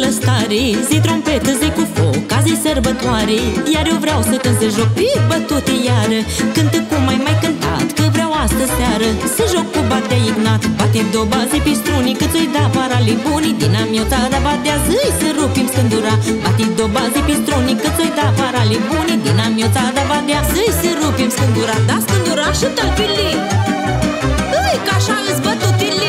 lăstare, zi trompetă, zi cu foc, azi e sărbătoare. Iar eu vreau să cânt, să joc pe bătute iară. Cântă cum ai mai cântat, că vreau astă seară. Să joc cu batea Ignat, bate doba, zi pe strunii, că ți-o-i da parale bunii. Din am eu țara batea, zi să rupim scândura. Bate doba, zi pe strunii, că ți-o-i da parale bunii. Din am eu țara batea, zi să rupim scândura. Da scândura și tălpili, îi, că așa îți bătutile.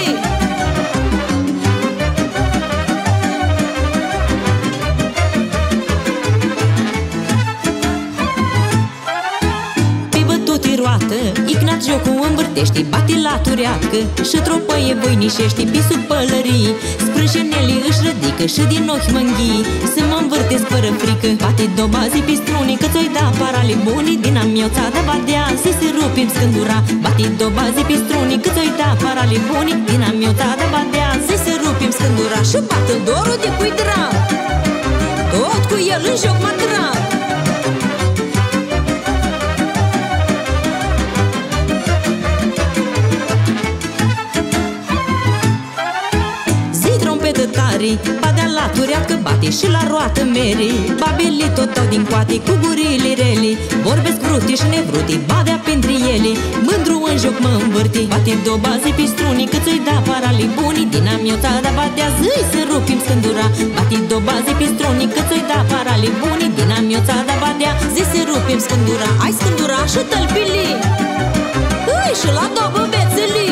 Ignat jocul învârtește, bate la tureacă și tropăie voinișește pe sub pălării. Sprânjenelii își rădică și din ochi mânghii. Să mă învârtesc fără frică, bate doba, zi pe strunii, că ți-o-i da parale bunii. Din am eu țada badea, zi să rupim scândura. Bate doba, zi pe strunii, că ți-o-i da parale bunii. Din am eu țada badea, zi să rupim scândura. Și bată dorul de cui drag, tot cu el în joc mă trag. Badea la tureacă bate și la roată mere. Babelii tot dau din coate cu gurile rele. Vorbesc vrute și nevrute, badea printre ele. Mândru în joc mă învârte, bate doba, zi pe strunii, că ți-o-i da parale bunii. Din am eu țada badea, zi să rupim scândura. Bate doba, zi pe strunii, că ți-o-i da parale bunii. Din am eu țada badea, zi să rupim scândura. Ai scândura și tălpili, îi, și la dobă bețelii.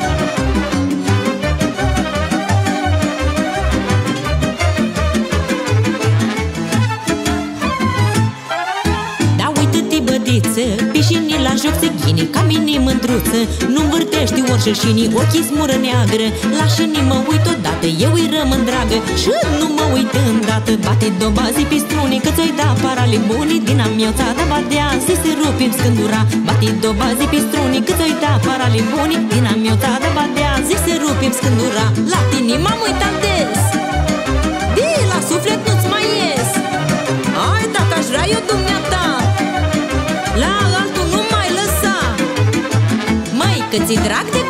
Pișinii la joc se ghine, ca mine mândruță. Nu-mi vârtești orșășinii, ochii smură neagră. La șinii mă uit odată, eu îi rămân dragă. Și nu mă uit îndată, bate doba, zi pe strunii, că ți-o-i da parale bunii. Din am eu țada badea, zi să rupim scândura. Bate doba, zi pe strunii, că ți-o-i da parale bunii. Din am eu țada badea, zi să rupim scândura. La tine m-am uitat des, de la suflet nu-ți mai ies. Ai, dacă aș vrea eu dumneata, la altul nu mai lăsa, măi, că ți-i drag de